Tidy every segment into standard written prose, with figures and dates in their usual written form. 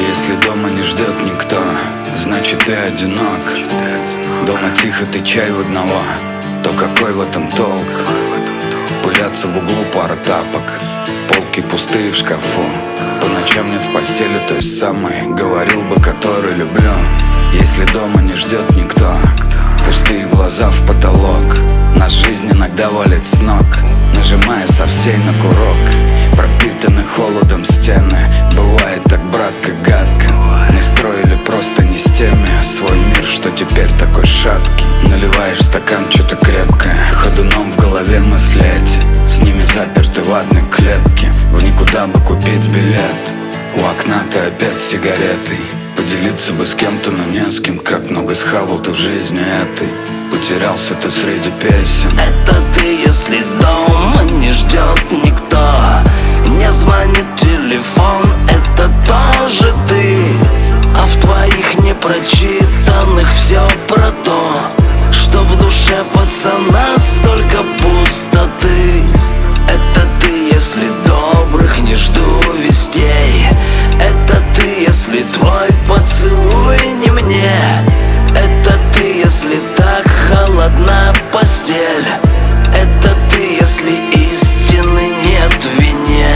Если дома не ждет никто, значит ты одинок. Дома тихо, ты чай в одного, то какой в этом толк? Пылятся в углу пара тапок, полки пустые в шкафу. По ночам нет в постели той самой, говорил бы, который люблю. Если дома не ждет никто, пустые глаза в потолок. Нас жизнь иногда валит с ног, нажимая со всей на курок. Пропитаны холодом стены, бывает так, братка, гадко. Мы строили просто не с теми свой мир, что теперь такой шаткий. Наливаешь в стакан что-то крепкое, ходуном в голове мысли эти. С ними заперты в одной клетке, в никуда бы купить билет. У окна ты опять с сигаретой, поделиться бы с кем-то, но не с кем. Как много схавал ты в жизни этой, потерялся ты среди песен. Это ты, если дома не ждет никто, не звонит телефон, это тоже ты. А в твоих непрочитанных все про то, что в душе пацана столько пустоты. Это ты, если добрых не жду вестей. Это ты, если твой поцелуй не мне. Это ты, если так холодна постель. Это ты, если истины нет в вине.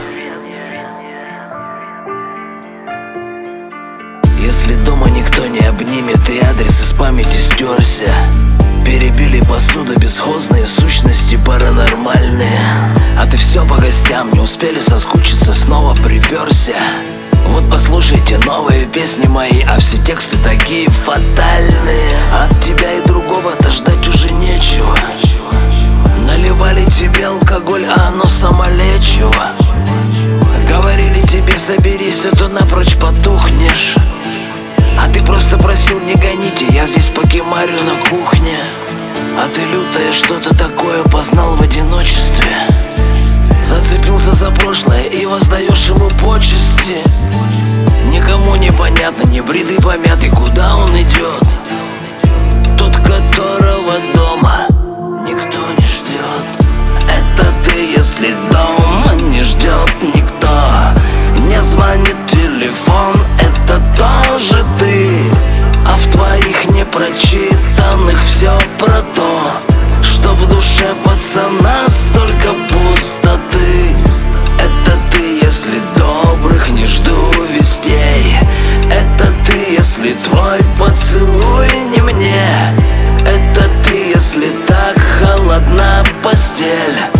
Если дома никто не обнимет и адрес из памяти стерся, перебили посуду бесхозные сущности паранормальные. А ты все по гостям, не успели соскучиться, снова приперся. Вот послушайте новые песни мои, а все тексты такие фатальные. От тебя и другого-то ждать уже нечего. Наливали тебе алкоголь, а оно самолечиво. Говорили тебе соберись, а то напрочь потухнешь. А ты просто просил не гоните, я здесь покемарю на кухне. А ты лютое что-то такое познал в одиночестве. Зацепился за прошлое и воздаешь ему почести. Никому не понятно, не бритый, помятый, куда он идет. Тот, которого дома никто не ждет. Это ты, если дома не ждет никто, не звонит телефон, это тоже ты. А в твоих непрочитанных все про то, что в душе пацана столько пустоты. Это ты, если добрых не жду вестей. Это ты, если твой поцелуй не мне. Это ты, если так холодна постель.